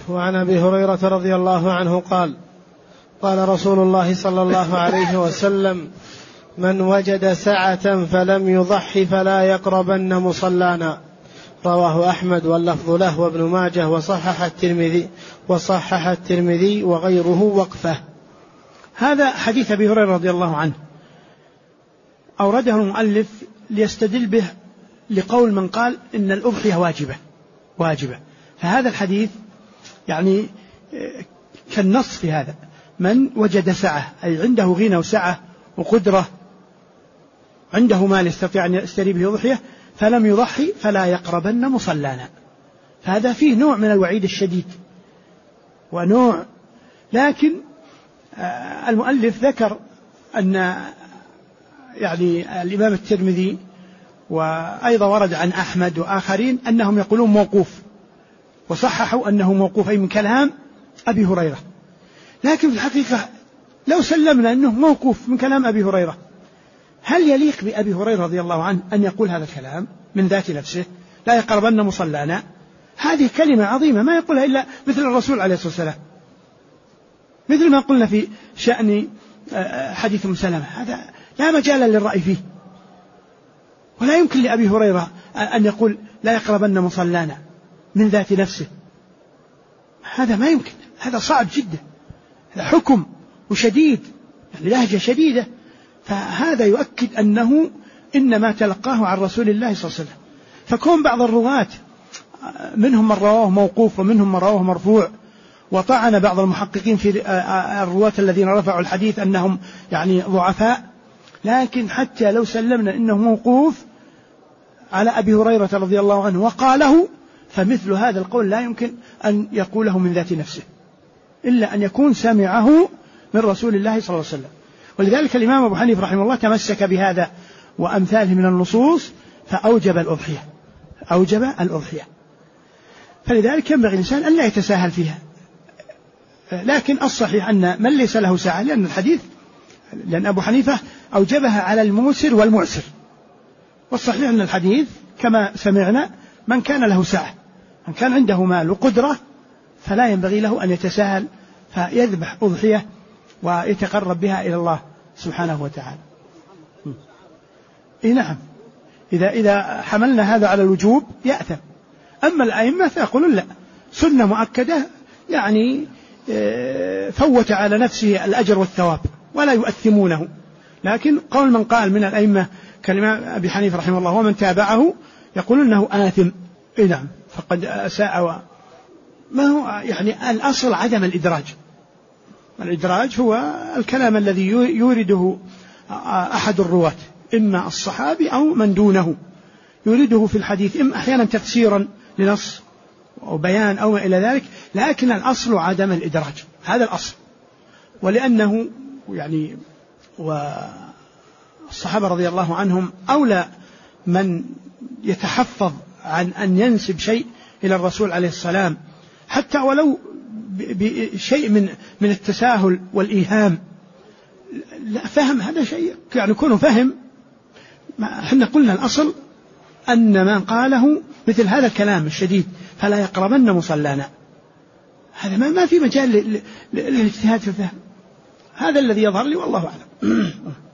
وعن أبي هريرة رضي الله عنه قال قال رسول الله صلى الله عليه وسلم: من وجد سعة فلم يضح فلا يقربن مصلانا. رواه أحمد واللفظ له وابن ماجه وصحح الترمذي وغيره وقفه. هذا حديث أبي هريرة رضي الله عنه أورده المؤلف ليستدل به لقول من قال إن الأضحية واجبة. فهذا الحديث يعني كالنص في هذا: من وجد سعة أي عنده غنى وسعة وقدرة، عنده مال يستطيع أن يشتري به أضحية فلم يضحي فلا يقربن مصلانا. فهذا فيه نوع من الوعيد الشديد ونوع، لكن المؤلف ذكر أن يعني الإمام الترمذي وأيضا ورد عن أحمد وآخرين أنهم يقولون موقوف، وصححوا أنه موقوف أي من كلام أبي هريرة. لكن في الحقيقة لو سلمنا أنه موقوف من كلام أبي هريرة، هل يليق بأبي هريرة رضي الله عنه أن يقول هذا الكلام من ذات نفسه؟ لا يقربن مصلانا، هذه كلمة عظيمة ما يقولها إلا مثل الرسول عليه الصلاة والسلام، مثل ما قلنا في شأن حديث أم سلمة، هذا لا مجال للرأي فيه، ولا يمكن لأبي هريرة أن يقول لا يقربن مصلانا من ذات نفسه، هذا ما يمكن، هذا صعب جدا، هذا حكم وشديد، يعني لهجة شديدة. فهذا يؤكد أنه إنما تلقاه عن رسول الله صلى الله عليه وسلم. فكون بعض الرواة منهم من رواه موقوف ومنهم من رواه مرفوع، وطعن بعض المحققين في الرواة الذين رفعوا الحديث أنهم يعني ضعفاء، لكن حتى لو سلمنا إنه موقوف على أبي هريرة رضي الله عنه وقاله، فمثل هذا القول لا يمكن أن يقوله من ذات نفسه إلا أن يكون سمعه من رسول الله صلى الله عليه وسلم. ولذلك الإمام أبو حنيفة رحمه الله تمسك بهذا وأمثاله من النصوص فأوجب الأضحية. فلذلك ينبغي الإنسان أن لا يتساهل فيها. لكن الصحيح أن من ليس له سعة، لأن أبو حنيفة أوجبها على الموسر والمعسر، والصحيح أن الحديث كما سمعنا من كان له سعة، من كان عنده مال وقدرة فلا ينبغي له أن يتساهل فيذبح أضحية ويتقرب بها إلى الله سبحانه وتعالى. نعم، إذا حملنا هذا على الوجوب يأثم. أما الأئمة فيقولون لا، سنة مؤكدة، يعني فوت على نفسه الأجر والثواب ولا يؤثمونه. لكن قول من قال من الأئمة كالإمام أبي حنيفة رحمه الله ومن تابعه يقول أنه آثم. نعم، فقد أساء. ما هو يعني الأصل عدم الإدراج. الإدراج هو الكلام الذي يورده أحد الرواة، إما الصحابي أو من دونه، يورده في الحديث إما أحيانا تفسيرا لنص أو بيان أو ما إلى ذلك، لكن الأصل عدم الإدراج، هذا الأصل. ولأنه يعني والصحابة رضي الله عنهم أولى من يتحفظ عن أن ينسب شيء إلى الرسول عليه السلام، حتى ولو بشيء من التساهل والإيهام. لا، فهم هذا شيء يعني يكون فهم. احنا قلنا الأصل أن من قاله مثل هذا الكلام الشديد فلا يقربن مصلانا، هذا ما في مجال للاجتهاد في الفهم. هذا الذي يظهر لي والله أعلم.